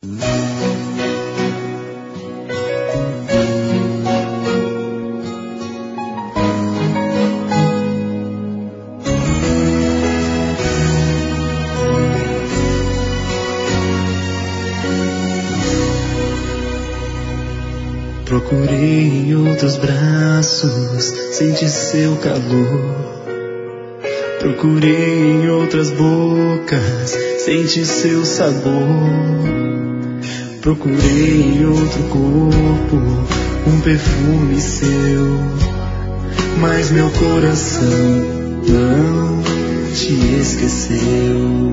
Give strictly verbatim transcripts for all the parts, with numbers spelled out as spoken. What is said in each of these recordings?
Procurei em outros braços, senti seu calor. Procurei em outras bocas, senti seu sabor. Procurei em outro corpo, um perfume seu, mas meu coração não te esqueceu.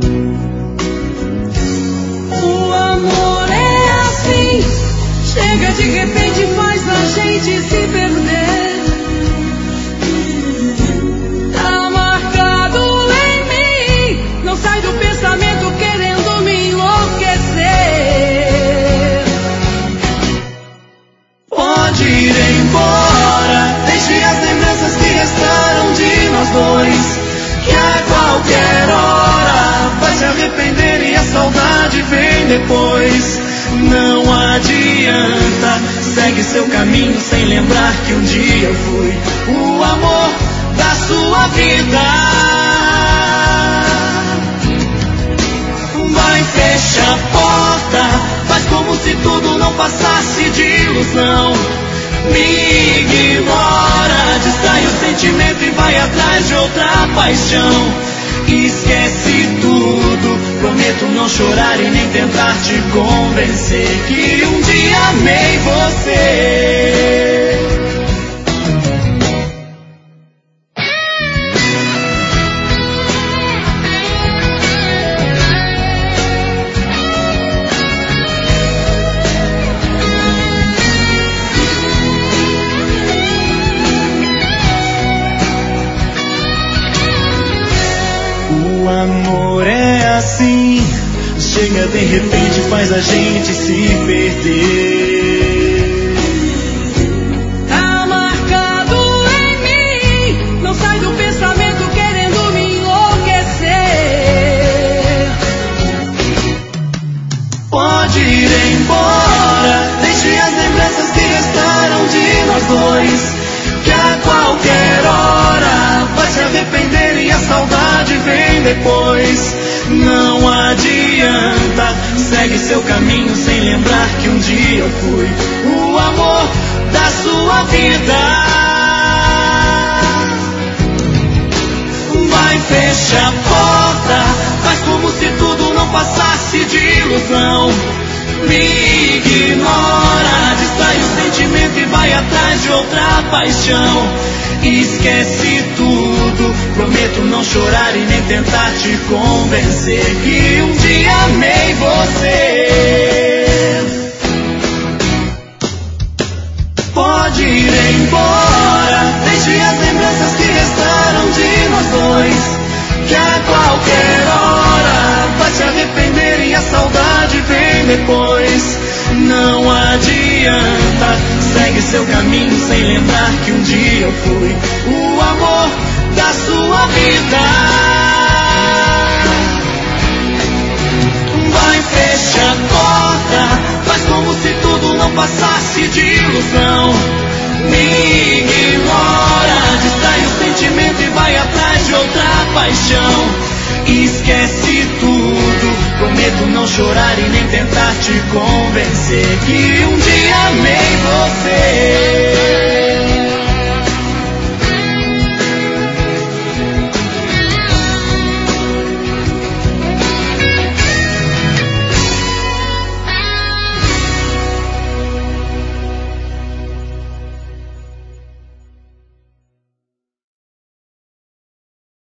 O amor é assim, chega de repente, faz a gente se perder. Tá marcado em mim, não sai do pensamento querendo me enlouquecer. Pode ir embora, deixe as lembranças que restaram de nós dois, que a qualquer hora vai se arrepender e a saudade vem depois. Não adianta, segue seu caminho sem lembrar que um dia eu fui o amor da sua vida. Vai, fecha a porta, faz como se tudo não passasse de ilusão. Me ignora, distrai o sentimento e vai atrás de outra paixão. Esquece tudo, prometo não chorar e nem tentar te convencer que um dia amei você. O amor é assim, chega de repente, faz a gente se perder. Tá marcado em mim, não sai do pensamento querendo me enlouquecer. Pode ir embora, deixe as lembranças que restaram de nós dois, que a qualquer hora vai se arrepender e a saudade vem depois. Não adianta, segue seu caminho sem lembrar que um dia eu fui o amor da sua vida. Vai, fecha a porta, faz como se tudo não passasse de ilusão. Me ignora, distrai o sentimento e vai atrás de outra paixão. Esquece tudo, prometo não chorar e nem tentar te convencer que um dia amei você. Pode ir embora, deixe as lembranças que restaram de nós dois, que a qualquer hora vai se arrepender e a saudade vem depois. Não adianta, segue seu caminho sem lembrar que um dia eu fui o amor da sua vida. Vai, fecha a porta, faz como se tudo não passasse de ilusão. Me ignora, distrai o sentimento e vai atrás de outra paixão. Esquece tudo, prometo não chorar e nem tentar te convencer que um dia amei você.